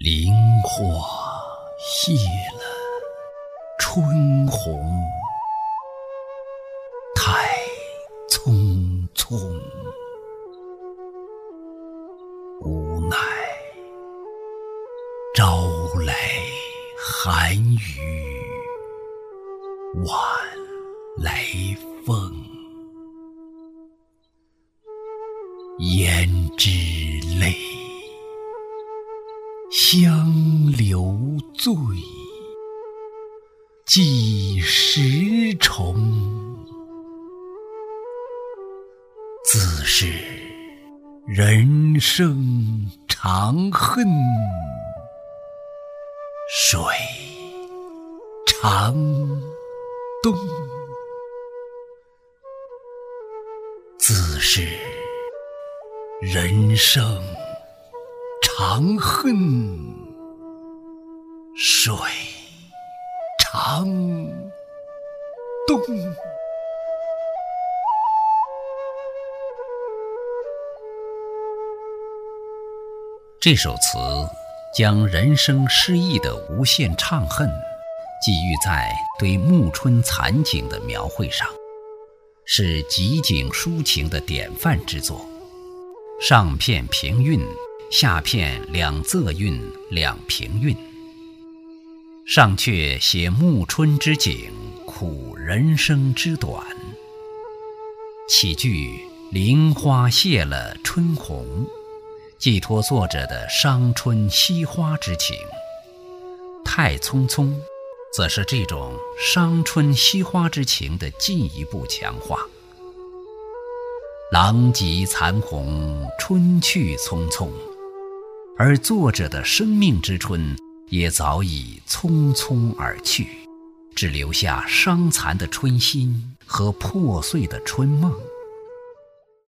林花谢了春红，太匆匆。无奈朝来寒雨晚来风，胭脂泪，香留醉，几时重？自是人生长恨水长东。自是人生长恨水长东。这首词将人生诗意的无限怅恨寄寓在对暮春残景的描绘上，是极景抒情的典范之作。上片平韵，下片两仄韵两平韵。上阙写暮春之景，苦人生之短。起句林花谢了春红，寄托作者的伤春惜花之情。太匆匆，则是这种伤春惜花之情的进一步强化。狼藉残红，春去匆匆，而作者的生命之春也早已匆匆而去，只留下伤残的春心和破碎的春梦。